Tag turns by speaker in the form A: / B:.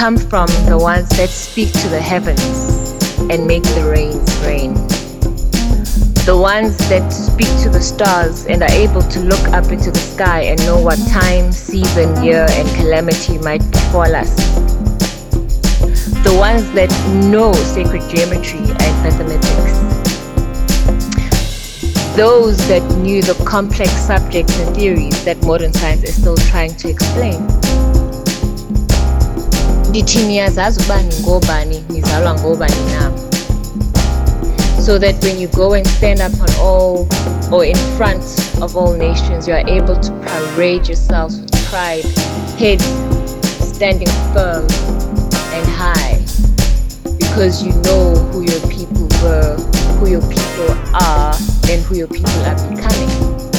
A: come from the ones that speak to the heavens and make the rains rain. The ones that speak to the stars and are able to look up into the sky and know what time, season, year, and calamity might befall us. The ones that know sacred geometry and mathematics. Those that knew the complex subjects and theories that modern science is still trying to explain. Ndithi niyazazi ubani ngobani, nizalwa ngobani na. So that when you go and stand up on all or in front of all nations, you are able to parade yourselves with pride, head standing firm and high, because you know who your people were, who your people are, and who your people are becoming.